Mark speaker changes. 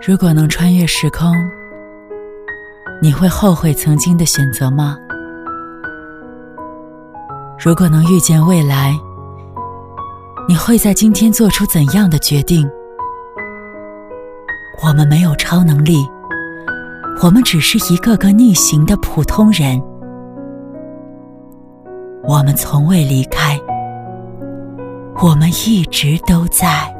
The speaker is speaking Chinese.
Speaker 1: 如果能穿越时空，你会后悔曾经的选择吗？如果能预见未来，你会在今天做出怎样的决定？我们没有超能力，我们只是一个个逆行的普通人。我们从未离开，我们一直都在。